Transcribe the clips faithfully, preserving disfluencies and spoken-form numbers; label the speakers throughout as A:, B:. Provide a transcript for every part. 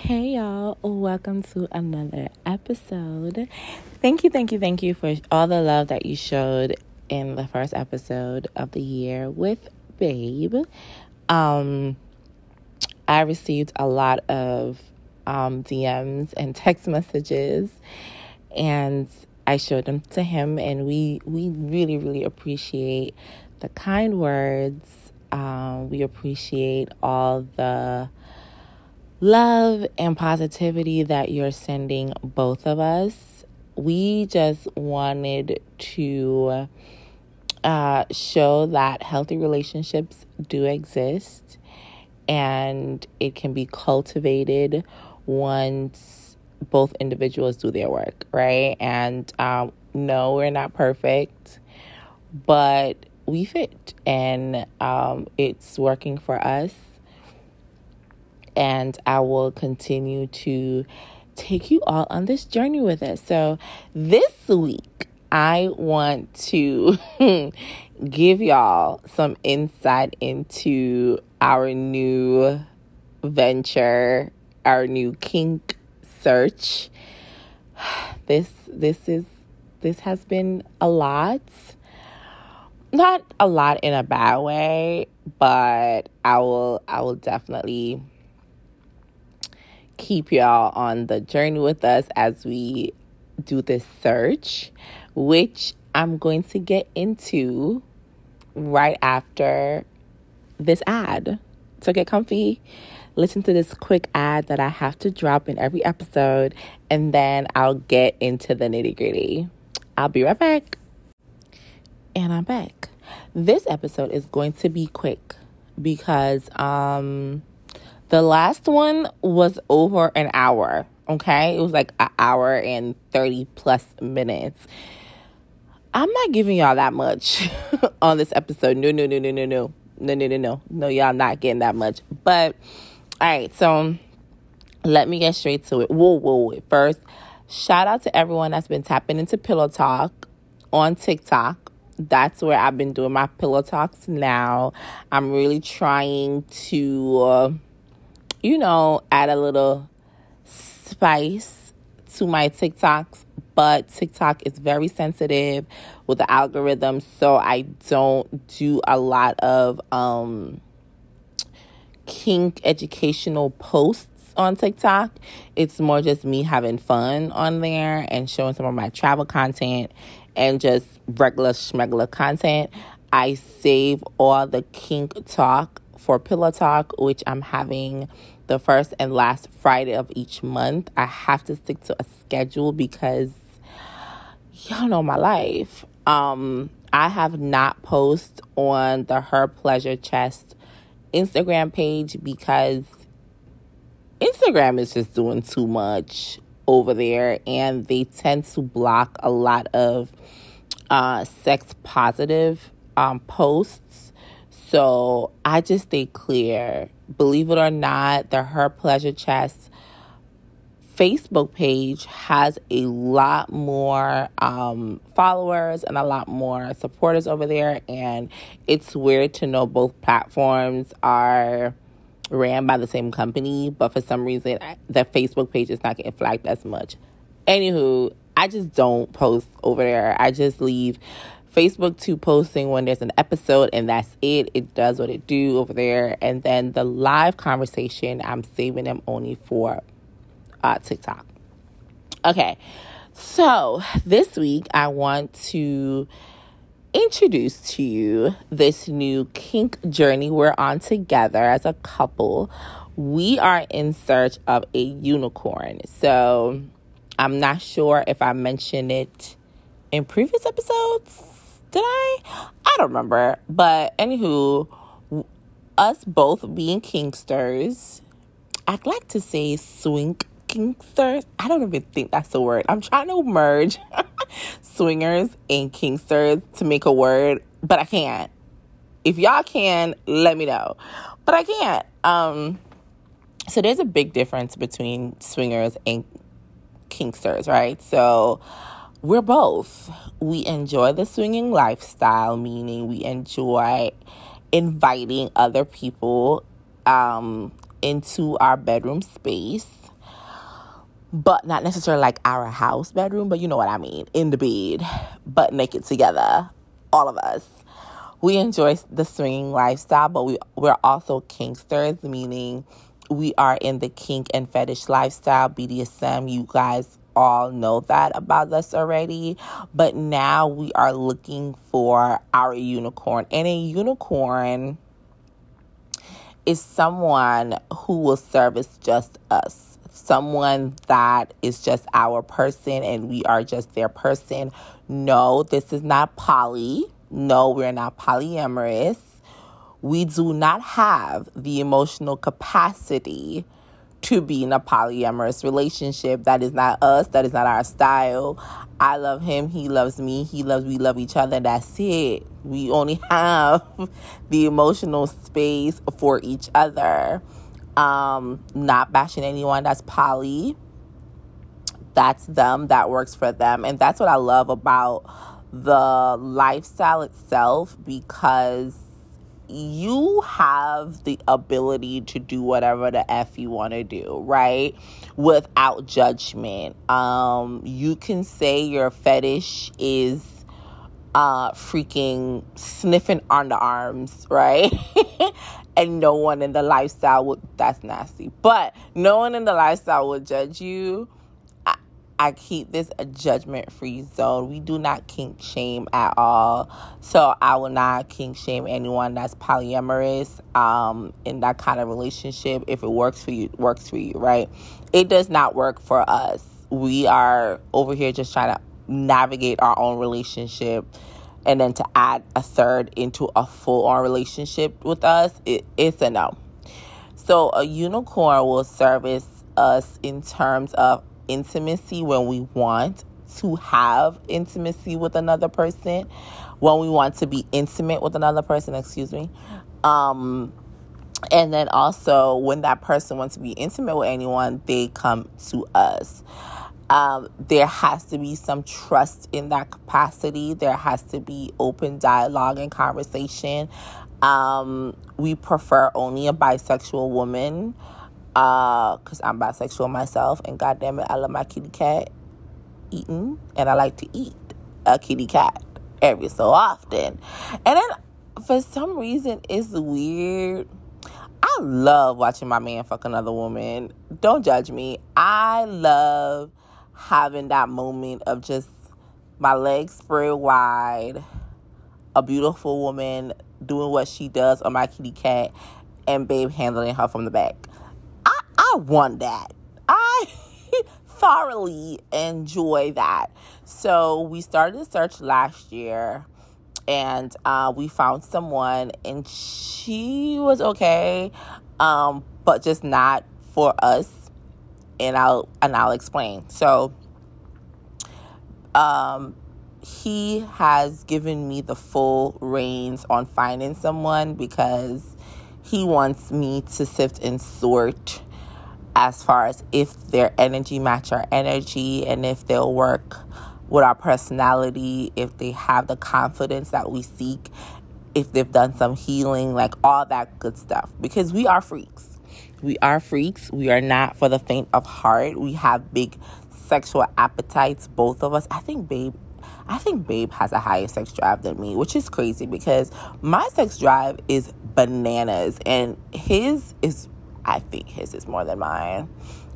A: Hey y'all, welcome to another episode. Thank you, thank you, thank you for all the love that you showed in the first episode of the year with Babe. Um, I received a lot of um, D Ms and text messages, and I showed them to him, and we we really, really appreciate the kind words. Um, we appreciate all the love and positivity that you're sending both of us. We just wanted to uh, show that healthy relationships do exist and it can be cultivated once both individuals do their work, right? And um, no, we're not perfect, but we fit and um, it's working for us. And I will continue to take you all on this journey with us. So this week, I want to give y'all some insight into our new venture, our new kink search. This this is this has been a lot. Not a lot in a bad way, but I will I will definitely keep y'all on the journey with us as we do this search, which I'm going to get into right after this ad. So get comfy, listen to this quick ad that I have to drop in every episode, and then I'll get into the nitty-gritty. I'll be right back. And I'm back. This episode is going to be quick because um the last one was over an hour, okay? It was like an hour and thirty plus minutes. I'm not giving y'all that much on this episode. No, no, no, no, no, no. No, no, no, no. No, y'all not getting that much. But, all right, so let me get straight to it. Whoa, whoa, whoa. First, shout out to everyone that's been tapping into Pillow Talk on TikTok. That's where I've been doing my Pillow Talks now. I'm really trying to... Uh, you know, add a little spice to my TikToks, but TikTok is very sensitive with the algorithm, so I don't do a lot of um, kink educational posts on TikTok. It's more just me having fun on there and showing some of my travel content and just regular schmegular content. I save all the kink talk for Pillow Talk, which I'm having the first and last Friday of each month. I have to stick to a schedule because y'all know my life. Um, I have not posted on the Her Pleasure Chest Instagram page because Instagram is just doing too much over there, and they tend to block a lot of uh, sex positive um, posts. So I just stay clear. Believe it or not, the Her Pleasure Chest Facebook page has a lot more um, followers and a lot more supporters over there. And it's weird to know both platforms are ran by the same company. But for some reason, the Facebook page is not getting flagged as much. Anywho, I just don't post over there. I just leave Facebook to posting when there's an episode, and that's it. It does what it do over there. And then the live conversation, I'm saving them only for uh, TikTok. Okay, so this week I want to introduce to you this new kink journey we're on together as a couple. We are in search of a unicorn. So I'm not sure if I mentioned it in previous episodes. Did I? I don't remember. But anywho, us both being kinksters, I'd like to say swing kinksters. I don't even think that's a word. I'm trying to merge swingers and kinksters to make a word, but I can't. If y'all can, let me know. But I can't. Um, so there's a big difference between swingers and kinksters, right? So we're both. We enjoy the swinging lifestyle, meaning we enjoy inviting other people um, into our bedroom space. but not necessarily like our house bedroom, but you know what I mean, in the bed, butt naked together, all of us. We enjoy the swinging lifestyle, but we, we're also kinksters, meaning we are in the kink and fetish lifestyle, B D S M. You guys all know that about us already, but now we are looking for our unicorn. And a unicorn is someone who will service just us, someone that is just our person and we are just their person. No, this is not poly. No, we're not polyamorous. We do not have the emotional capacity to be in a polyamorous relationship. That is not us. That is not our style. I love him. He loves me. He loves, we love each other. That's it. We only have the emotional space for each other. Um, not bashing anyone that's poly. That's them. That works for them. And that's what I love about the lifestyle itself, because you have the ability to do whatever the F you want to do, right? Without judgment. Um, you can say your fetish is uh, freaking sniffing underarms, right? And no one in the lifestyle would, that's nasty, but no one in the lifestyle would judge you. I keep this a judgment-free zone. We do not kink shame at all. So I will not kink shame anyone that's polyamorous um, in that kind of relationship. If it works for you, it works for you, right? It does not work for us. We are over here just trying to navigate our own relationship. And then to add a third into a full-on relationship with us, it, it's a no. So a unicorn will service us in terms of intimacy when we want to have intimacy with another person, when we want to be intimate with another person, excuse me. Um, and then also when that person wants to be intimate with anyone, they come to us. Um, there has to be some trust in that capacity. There has to be open dialogue and conversation. Um, we prefer only a bisexual woman. Uh, cause I'm bisexual myself, and goddamn it, I love my kitty cat eating, and I like to eat a kitty cat every so often. And then for some reason, it's weird. I love watching my man fuck another woman. Don't judge me. I love having that moment of just my legs spread wide, a beautiful woman doing what she does on my kitty cat, and babe handling her from the back. I want that. I thoroughly enjoy that. So we started the search last year, and uh, we found someone, and she was okay, um, but just not for us. And I'll and I'll explain. So, um, he has given me the full reins on finding someone, because he wants me to sift and sort as far as if their energy match our energy, and if they'll work with our personality, if they have the confidence that we seek, if they've done some healing, like all that good stuff. Because we are freaks. We are freaks. We are not for the faint of heart. We have big sexual appetites, both of us. I think Babe, I think Babe has a higher sex drive than me, which is crazy because my sex drive is bananas, and his is, I think his is more than mine.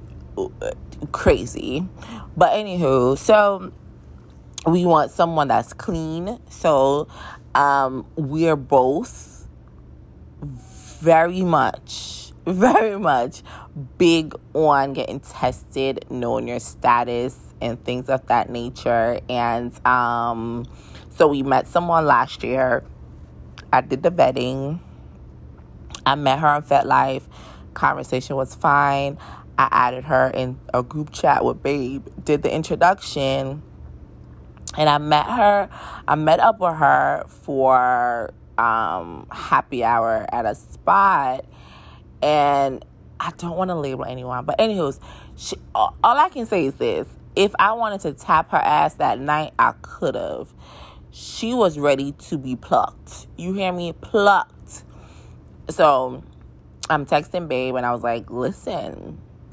A: Crazy. But anywho, so we want someone that's clean. So um, we're both very much, very much big on getting tested, knowing your status, and things of that nature. And um, so we met someone last year. I did the vetting. I met her on FetLife. Conversation was fine. I added her in a group chat with Babe, did the introduction, and I met her. I met up with her for um, happy hour at a spot, and I don't want to label anyone, but anywho's, she, all I can say is this. If I wanted to tap her ass that night, I could have. She was ready to be plucked. You hear me? Plucked. So I'm texting Babe, and I was like, listen,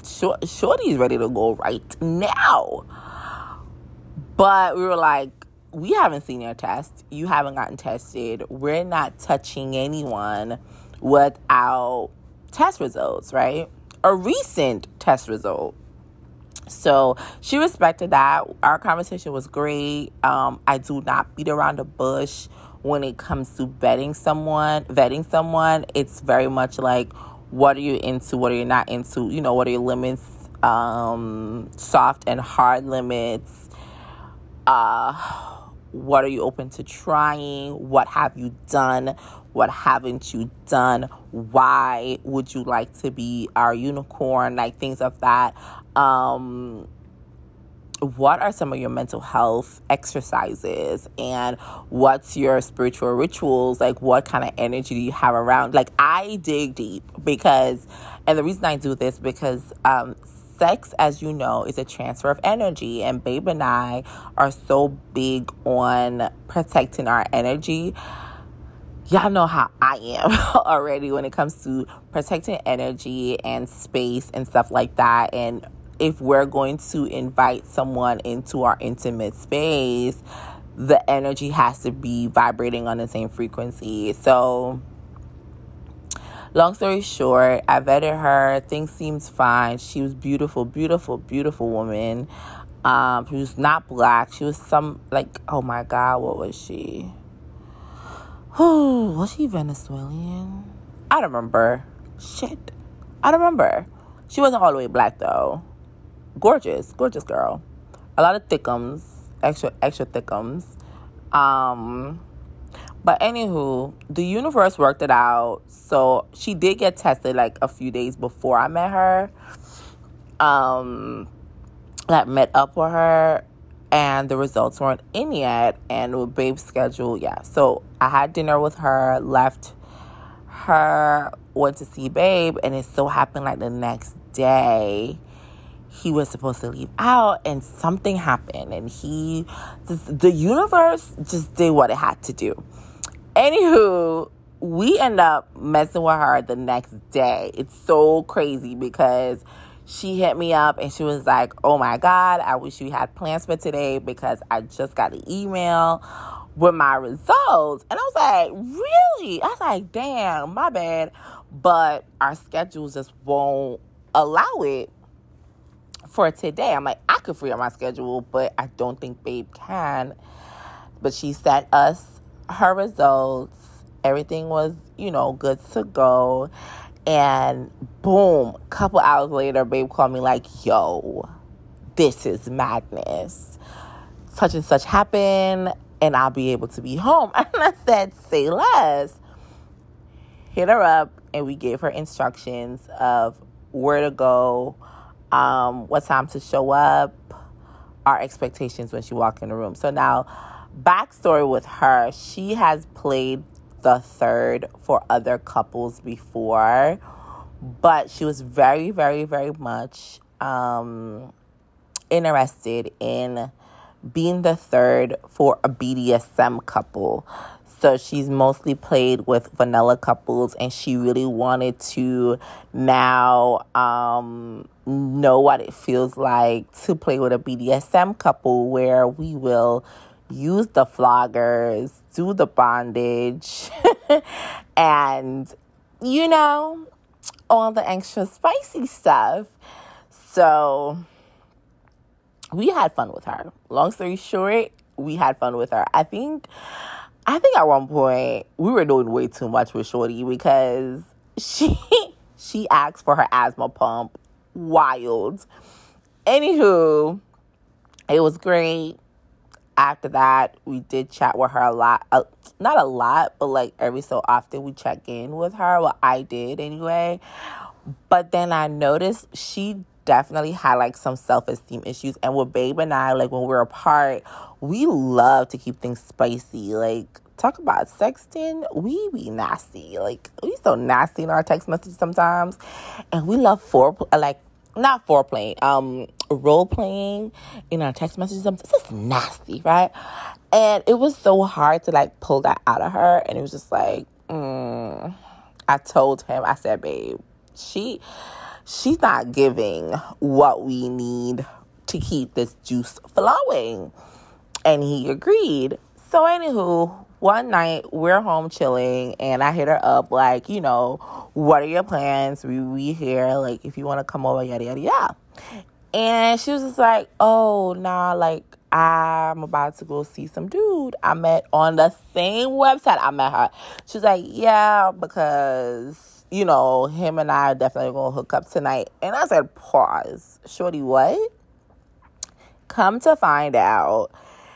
A: Short, Shorty's ready to go right now. But we were like, we haven't seen your test. You haven't gotten tested. We're not touching anyone without test results, right? A recent test result. So she respected that. Our conversation was great. Um, I do not beat around the bush when it comes to vetting someone. Vetting someone, it's very much like, what are you into? What are you not into? You know, what are your limits? Um, soft and hard limits. Uh, what are you open to trying? What have you done? What haven't you done? Why would you like to be our unicorn? Like, things of that. Um, what are some of your mental health exercises? And what's your spiritual rituals? Like, what kind of energy do you have around? Like, I dig deep because, and the reason I do this because, um, sex, as you know, is a transfer of energy, and Babe and I are so big on protecting our energy. Y'all know how I am already when it comes to protecting energy and space and stuff like that. And if we're going to invite someone into our intimate space, the energy has to be vibrating on the same frequency. So, long story short, I vetted her. Things seemed fine. She was beautiful, beautiful, beautiful woman. Um, she was not black. She was some, like, oh my God, what was she? Was she Venezuelan? I don't remember. Shit. I don't remember. She wasn't all the way black, though. Gorgeous. Gorgeous girl. A lot of thickums. Extra, extra thickums. Um... But anywho, the universe worked it out. So she did get tested like a few days before I met her. Um, that met up with her, and the results weren't in yet. And with Babe's schedule, yeah. So I had dinner with her, left her, went to see Babe, and it so happened like the next day he was supposed to leave out, and something happened, and he, just, the universe just did what it had to do. Anywho, we end up messing with her the next day. It's so crazy because she hit me up and she was like, oh my God, I wish we had plans for today because I just got an email with my results. And I was like, really? I was like, damn, my bad. But our schedules just won't allow it for today. I'm like, I could free up my schedule, but I don't think Babe can. But she sent us her results. Everything was, you know, good to go. And boom, a couple hours later, Babe called me like, yo, this is madness. Such and such happened, and I'll be able to be home. And I said, say less. Hit her up, and we gave her instructions of where to go, um, what time to show up, our expectations when she walked in the room. So now, backstory with her, she has played the third for other couples before, but she was very, very, very much um, interested in being the third for a B D S M couple. So she's mostly played with vanilla couples, and she really wanted to now um, know what it feels like to play with a B D S M couple where we will use the floggers, do the bondage, and, you know, all the extra spicy stuff. So we had fun with her. Long story short, we had fun with her. I think, I think at one point we were doing way too much with Shorty because she she asked for her asthma pump. Wild. Anywho, it was great. After that, we did chat with her a lot. Uh, not a lot, but like every so often we check in with her. Well, I did anyway. But then I noticed she definitely had like some self-esteem issues. And with Babe and I, like when we're apart, we love to keep things spicy. Like, talk about sexting, we be nasty. Like, we so nasty in our text messages sometimes. And we love foreplay, like, not foreplay, um, role playing in our text messages. It's just nasty, right? And it was so hard to like pull that out of her. And it was just like, mm. I told him, I said, babe, she, she's not giving what we need to keep this juice flowing. And he agreed. So anywho, one night we're home chilling and I hit her up like, you know, what are your plans? We we here, like if you want to come over, yada yada yada. And she was just like, oh nah, like I'm about to go see some dude I met on the same website I met her. She was like, yeah, because, you know, him and I are definitely gonna hook up tonight. And I said, pause. Shorty, what? Come to find out,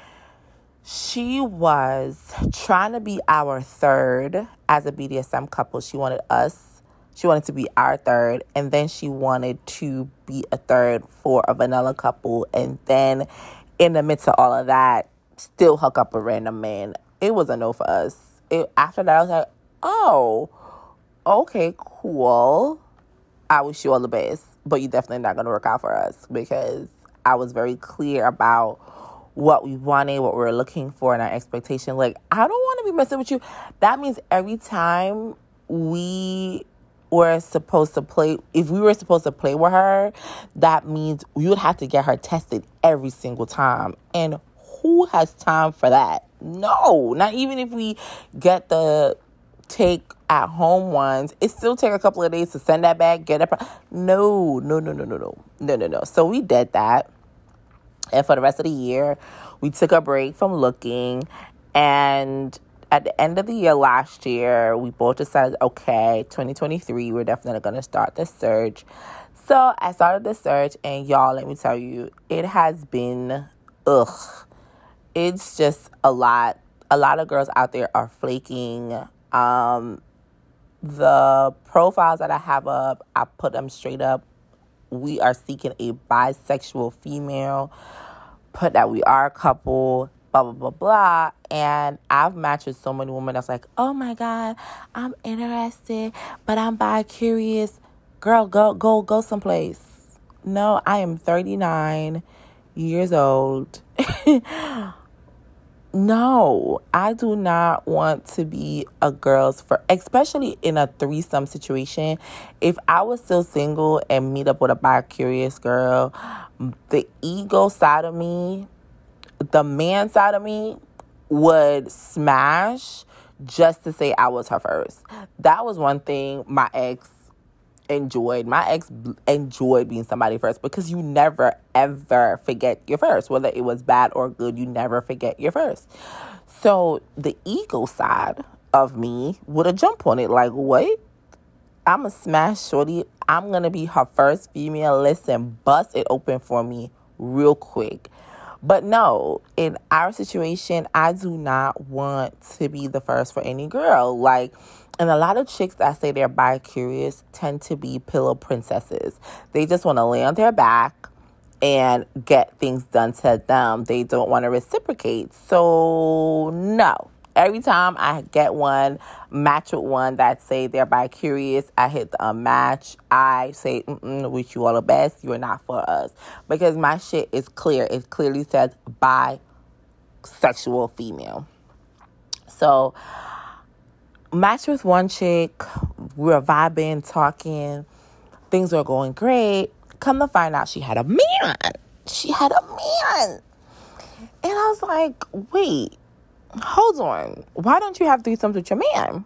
A: she was trying to be our third as a B D S M couple. She wanted us. She wanted to be our third. And then she wanted to be a third for a vanilla couple. And then in the midst of all of that, still hook up a random man. It was a no for us. It, after that, I was like, oh, okay, cool. I wish you all the best. But you're definitely not going to work out for us, because I was very clear about what we wanted, what we were looking for, and our expectation. Like, I don't want to be messing with you. That means every time we were supposed to play, if we were supposed to play with her, that means we would have to get her tested every single time. And who has time for that? No, not even if we get the take at home ones. It still take a couple of days to send that back, get it. No, no, no, no, no, no, no, no, no. So we did that. And for the rest of the year, we took a break from looking. And at the end of the year last year, we both decided, okay, twenty twenty-three, we're definitely going to start the search. So I started the search, and y'all, let me tell you, it has been, ugh. It's just a lot. A lot of girls out there are flaking. Um, the profiles that I have up, I put them straight up. We are seeking a bisexual female. Put that we are a couple, blah, blah, blah, blah. And I've matched with so many women that's like, oh, my God, I'm interested, but I'm bi-curious. Girl, go, go, go someplace. No, I am thirty-nine years old. No, I do not want to be a girl's for, especially in a threesome situation. If I was still single and meet up with a bi-curious girl, the ego side of me, the man side of me would smash just to say I was her first. That was one thing my ex enjoyed. My ex enjoyed being somebody first, because you never, ever forget your first. Whether it was bad or good, you never forget your first. So the ego side of me would have jumped on it like, what? I'm a smash shorty. I'm going to be her first female. Listen, bust it open for me real quick. But no, in our situation, I do not want to be the first for any girl. Like, and a lot of chicks that say they're bi-curious tend to be pillow princesses. They just want to lay on their back and get things done to them. They don't want to reciprocate. So, no. Every time I get one, match with one that say they're bi-curious, I hit the unmatch. I say, mm-mm, wish you all the best. You're not for us. Because my shit is clear. It clearly says bisexual female. So, match with one chick. We were vibing, talking. Things were going great. Come to find out, she had a man. She had a man. And I was like, wait. Hold on. Why don't you have threesomes with your man?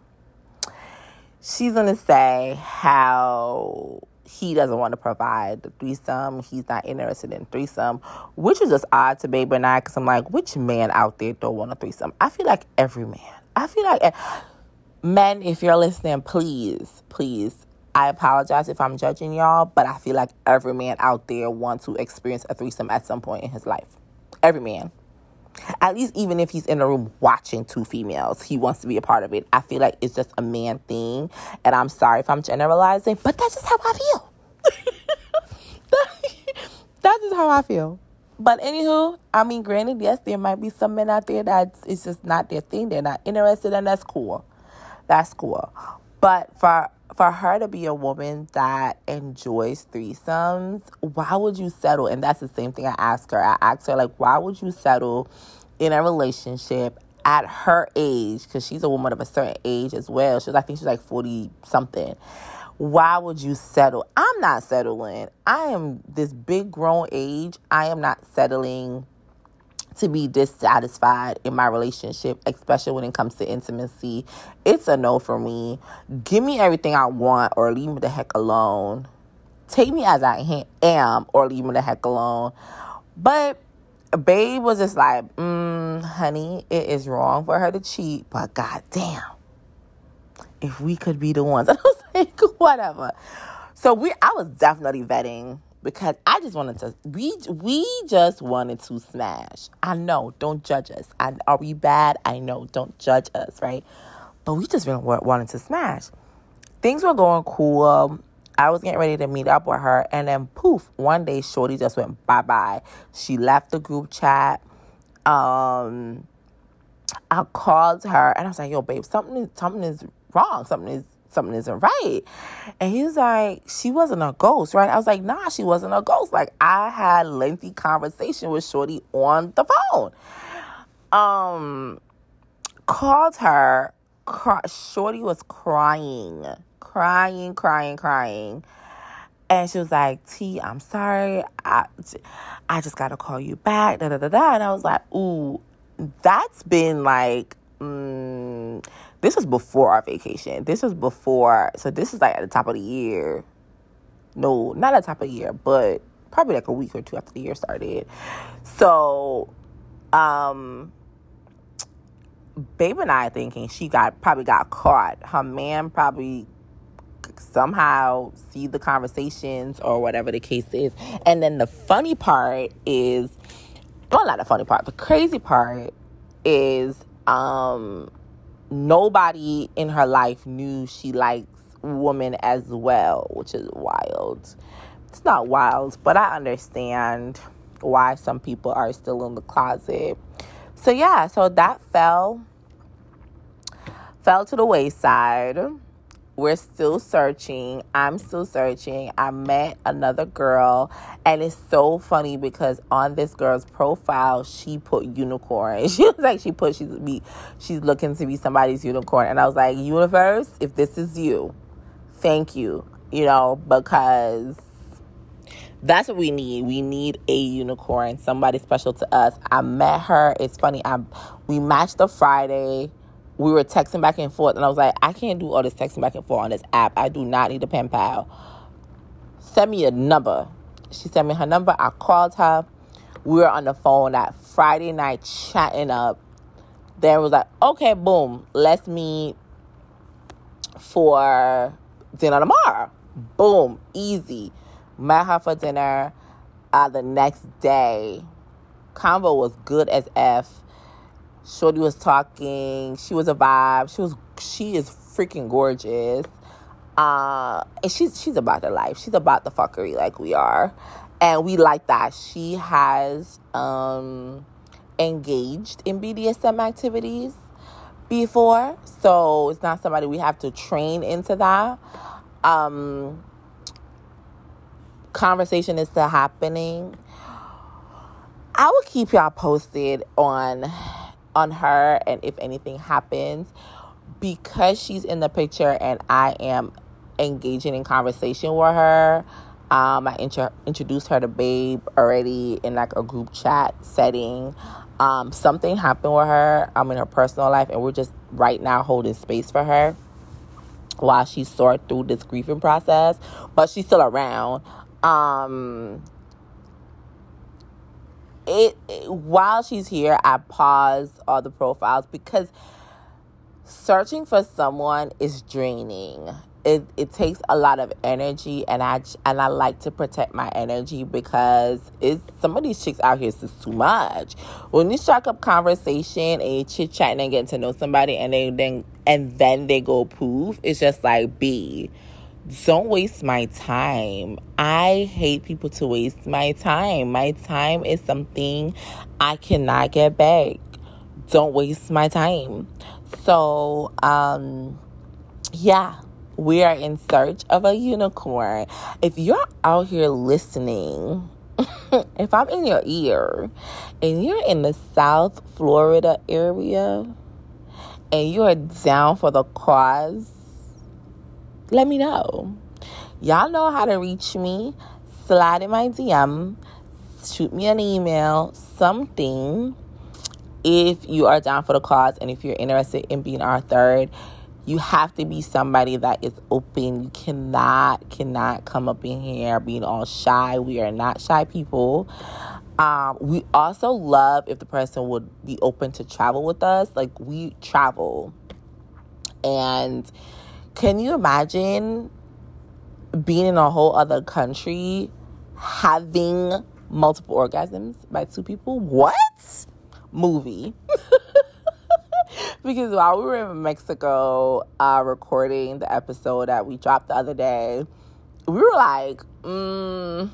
A: She's going to say how he doesn't want to provide the threesome. He's not interested in threesome, which is just odd to Babe and I, because I'm like, which man out there don't want a threesome? I feel like every man. I feel like, men, if you're listening, please, please, I apologize if I'm judging y'all, but I feel like every man out there wants to experience a threesome at some point in his life. Every man. At least even if he's in a room watching two females, he wants to be a part of it. I feel like it's just a man thing. And I'm sorry if I'm generalizing, but that's just how I feel. That's just how I feel. But anywho, I mean, granted, yes, there might be some men out there that it's just not their thing. They're not interested, and that's cool. That's cool. But for for her to be a woman that enjoys threesomes, why would you settle? And that's the same thing I asked her. I asked her, like, why would you settle in a relationship at her age? Because she's a woman of a certain age as well. She's, I think she's like forty-something. Why would you settle? I'm not settling. I am this big grown age. I am not settling to be dissatisfied in my relationship, especially when it comes to intimacy. It's a no for me. Give me everything I want or leave me the heck alone. Take me as I ha- am or leave me the heck alone. But babe was just like, mm, honey, it is wrong for her to cheat, but goddamn, if we could be the ones. And I was like, whatever. So we, I was definitely vetting because I just wanted to, we we just wanted to smash. I know, don't judge us. I, are we bad? I know, don't judge us, right? But we just really wanted to smash. Things were going cool. I was getting ready to meet up with her, and then poof, one day shorty just went bye-bye. She left the group chat. Um, I called her, and I was like, yo, babe, something is, something is wrong. Something is something isn't right. And he was like, she wasn't a ghost, right? I was like, nah, she wasn't a ghost. Like, I had lengthy conversation with shorty on the phone. Um, called her. Cry, shorty was crying. Crying, crying, crying. And she was like, T, I'm sorry. I, I just got to call you back. Da, da, da, da. And I was like, ooh, that's been like, mm, this was before our vacation. This was before. So this is like at the top of the year. No, not at the top of the year, but probably like a week or two after the year started. So, um... babe and I thinking she got probably got caught. Her man probably somehow see the conversations or whatever the case is. And then the funny part is, well, not the funny part, the crazy part is um, nobody in her life knew she likes women as well, which is wild. It's not wild, but I understand why some people are still in the closet. So yeah, so that fell, fell to the wayside. We're still searching. I'm still searching. I met another girl, and it's so funny because on this girl's profile, she put unicorn. She was like, she put, she's, be, she's looking to be somebody's unicorn. And I was like, universe, if this is you, thank you, you know, because that's what we need. We need a unicorn, somebody special to us. I met her. It's funny. I we matched the Friday. We were texting back and forth, and I was like, I can't do all this texting back and forth on this app. I do not need a pen pal. Send me a number. She sent me her number. I called her. We were on the phone that Friday night chatting up. Then it was like, okay, boom, let's meet for dinner tomorrow. Boom, easy. Met her for dinner uh, the next day. Convo was good as F. Shorty was talking. She was a vibe. She was. She is freaking gorgeous. Uh, and she's she's about the life. She's about the fuckery like we are, and we like that. She has um, engaged in B D S M activities before, so it's not somebody we have to train into that. Um, conversation is still happening. I will keep y'all posted on on her and if anything happens, because she's in the picture and I am engaging in conversation with her. Um, I intro- introduced her to Babe already in like a group chat setting. Um, something happened with her um, in her personal life, and we're just right now holding space for her while she sorts through this grieving process, but she's still around. Um, it, it while she's here, I pause all the profiles because searching for someone is draining. It it takes a lot of energy, and I and I like to protect my energy because it's some of these chicks out here is just too much. When you strike up conversation and you chit chatting and getting to know somebody, and they then and then they go poof, it's just like, B, don't waste my time. I hate people to waste my time. My time is something I cannot get back. Don't waste my time. So, um, yeah, we are in search of a unicorn. If you're out here listening, if I'm in your ear and you're in the South Florida area and you're down for the cause, let me know. Y'all know how to reach me. Slide in my D M. Shoot me an email. Something. If you are down for the cause and if you're interested in being our third, you have to be somebody that is open. You cannot, cannot come up in here being all shy. We are not shy people. Um, we also love if the person would be open to travel with us. Like, we travel. And can you imagine being in a whole other country having multiple orgasms by two people? What? Movie. Because while we were in Mexico uh, recording the episode that we dropped the other day, we were like, mm,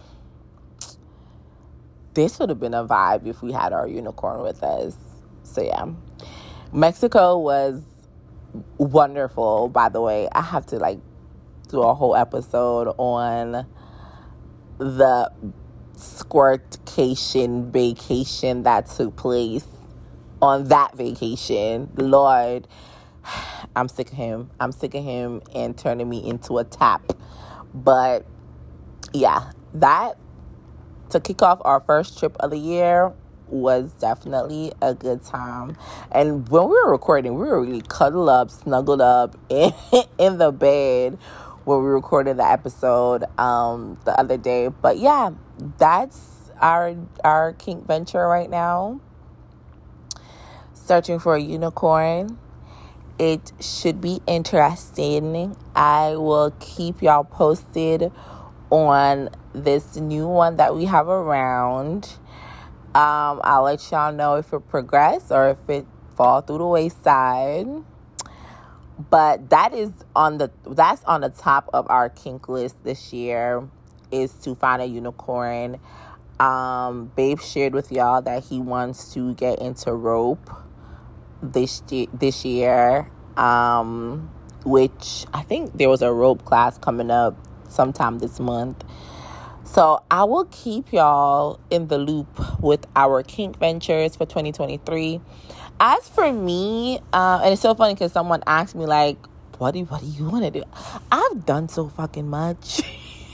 A: this would have been a vibe if we had our unicorn with us. So yeah, Mexico was wonderful, by the way. I have to like do a whole episode on the squirtcation vacation that took place on that vacation. Lord, I'm sick of him. I'm sick of him and turning me into a tap. But yeah, that to kick off our first trip of the year was definitely a good time. And when we were recording, we were really cuddled up, snuggled up in, in the bed when we recorded the episode um, the other day. But yeah, that's our our kink venture right now. Searching for a unicorn. It should be interesting. I will keep y'all posted on this new one that we have around. Um, I'll let y'all know if it progress or if it fall through the wayside. But that is on the that's on the top of our kink list this year, is to find a unicorn. Um, Babe shared with y'all that he wants to get into rope this this year, um, which I think there was a rope class coming up sometime this month. So I will keep y'all in the loop with our kink ventures for twenty twenty-three. As for me, uh, and it's so funny because someone asked me, like, what do, what do you want to do? I've done so fucking much.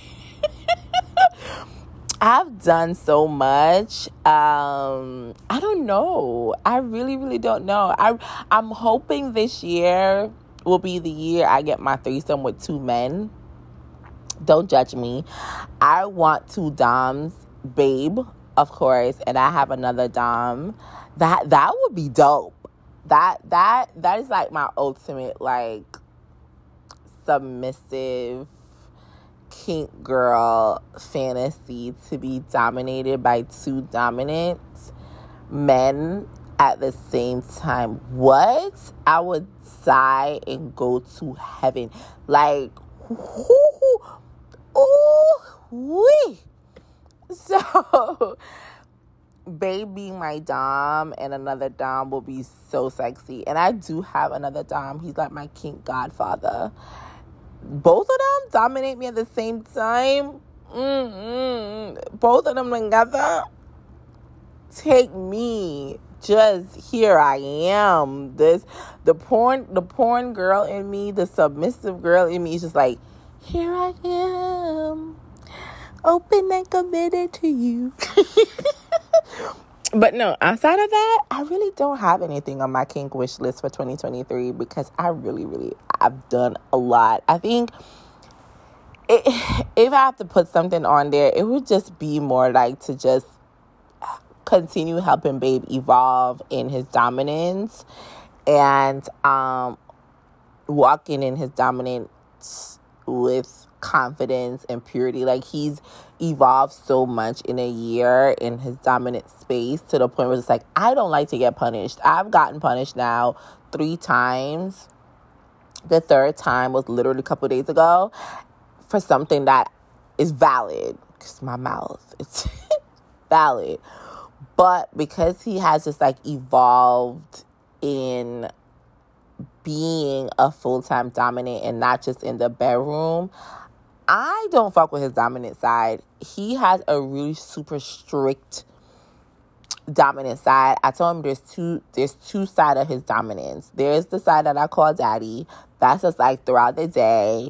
A: I've done so much. Um, I don't know. I really, really don't know. I, I'm hoping this year will be the year I get my threesome with two men. Don't judge me. I want two doms, Babe, of course, and I have another dom. That that would be dope. That that that is like my ultimate like submissive kink girl fantasy, to be dominated by two dominant men at the same time. What? I would sigh and go to heaven. Like, ooh, ooh, wee. So, Babe being my dom and another dom will be so sexy. And I do have another dom. He's like my kink godfather. Both of them dominate me at the same time. Mm-mm. Both of them together take me. Just here I am. This the porn the porn girl in me, the submissive girl in me is just like, here I am, open and committed to you. But no, outside of that, I really don't have anything on my kink wish list for twenty twenty-three because I really, really, I've done a lot. I think it, if I have to put something on there, it would just be more like to just continue helping Babe evolve in his dominance and um, walking in his dominance with confidence and purity. Like, he's evolved so much in a year in his dominant space to the point where it's like, I don't like to get punished. I've gotten punished now three times. The third time was literally a couple of days ago for something that is valid, because my mouth, it's valid. But because he has just like evolved in being a full-time dominant and not just in the bedroom, I don't fuck with his dominant side. He has a really super strict dominant side. I told him there's two there's two sides of his dominance. There's the side that I call daddy. That's just like throughout the day.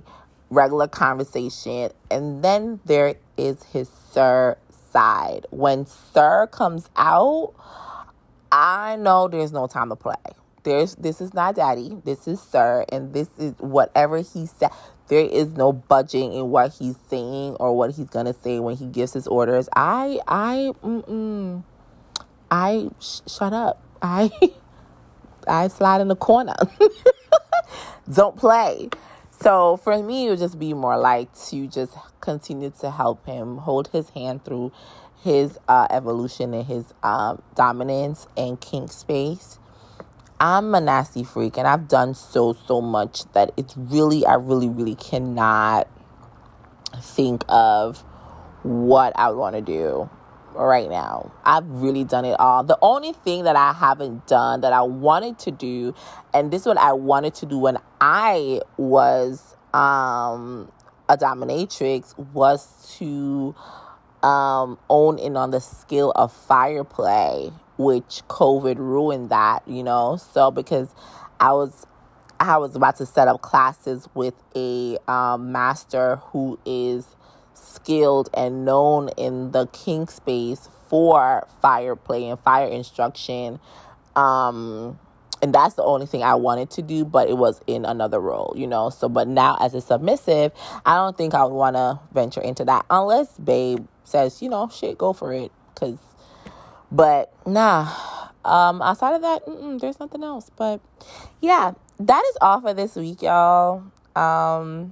A: regular conversation. And then there is his Sir side. When Sir comes out, I know there's no time to play. There's this is not Daddy. This is Sir, and this is whatever he said. There is no budging in what he's saying or what he's gonna say when he gives his orders. I, I, mm-mm, I sh- shut up. I, I slide in the corner. Don't play. So for me, it would just be more like to just continue to help him, hold his hand through his uh, evolution and his um, dominance and kink space. I'm a nasty freak, and I've done so, so much that it's really, I really, really cannot think of what I would want to do right now. I've really done it all. The only thing that I haven't done that I wanted to do, and this is what I wanted to do when I was um, a dominatrix, was to um, own in on the skill of fire play, which COVID ruined that, you know. So because I was I was about to set up classes with a um, master who is skilled and known in the kink space for fire play and fire instruction. Um, and that's the only thing I wanted to do, but it was in another role, you know. So, but now as a submissive, I don't think I would want to venture into that unless babe says, you know, shit, go for it. Cause, but nah, um, outside of that, there's nothing else. But yeah, that is all for this week, y'all. Um,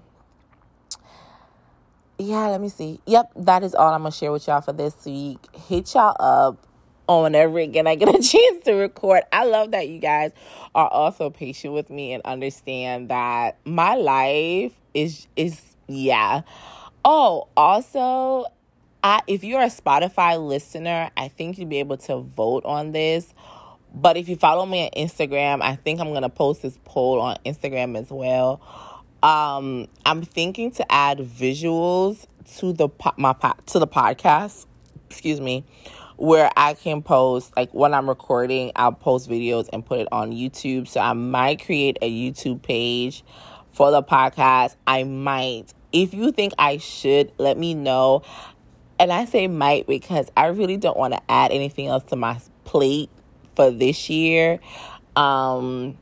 A: yeah, let me see. Yep, that is all I'm going to share with y'all for this week. Hit y'all up on whenever again I get a chance to record. I love that you guys are also patient with me and understand that my life is, is yeah. Oh, also, I, if you're a Spotify listener, I think you'll be able to vote on this. But if you follow me on Instagram, I think I'm going to post this poll on Instagram as well. Um, I'm thinking to add visuals to the my to the podcast, excuse me, where I can post, like when I'm recording, I'll post videos and put it on YouTube. So I might create a YouTube page for the podcast. I might. If you think I should, let me know. And I say might because I really don't want to add anything else to my plate for this year. Um,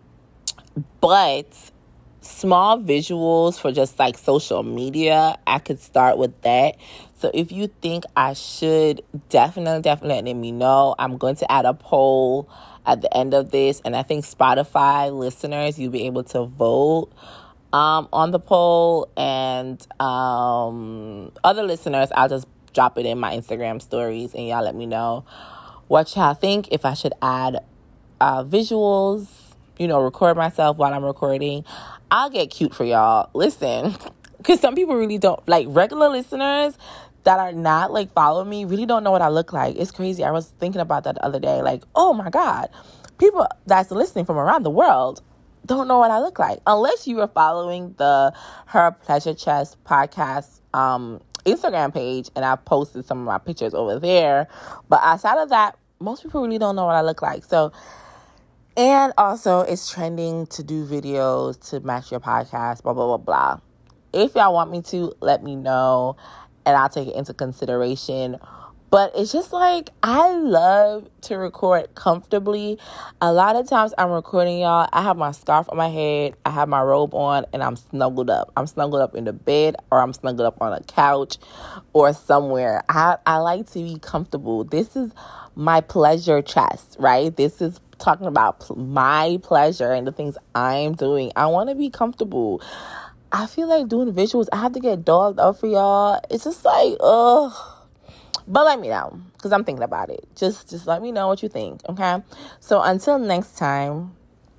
A: but small visuals for just like social media, I could start with that. So if you think I should, definitely, definitely let me know. I'm going to add a poll at the end of this. And I think Spotify listeners, you'll be able to vote um, on the poll. And um, other listeners, I'll just drop it in my Instagram stories and y'all let me know what y'all think. If I should add uh, visuals, you know, record myself while I'm recording. I'll get cute for y'all. Listen, because some people really don't, like regular listeners that are not like following me really don't know what I look like. It's crazy. I was thinking about that the other day. Like, oh my God, people that's listening from around the world don't know what I look like. Unless you are following the Her Pleasure Chest podcast um, Instagram page, and I've posted some of my pictures over there. But outside of that, most people really don't know what I look like. So, and also, it's trending to do videos to match your podcast, blah, blah, blah, blah. If y'all want me to, let me know, and I'll take it into consideration. But it's just like, I love to record comfortably. A lot of times I'm recording, y'all, I have my scarf on my head, I have my robe on, and I'm snuggled up. I'm snuggled up in the bed, or I'm snuggled up on a couch, or somewhere. I, I like to be comfortable. This is my pleasure chest, right? This is talking about pl- my pleasure and the things I'm doing. I want to be comfortable. I feel like doing visuals, I have to get dolled up for y'all. It's just like, ugh. But let me know, because I'm thinking about it. Just, just let me know what you think, okay? So until next time,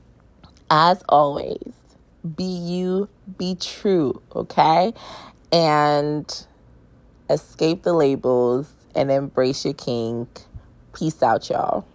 A: as always, be you, be true, okay? And escape the labels and embrace your kink. Peace out, y'all.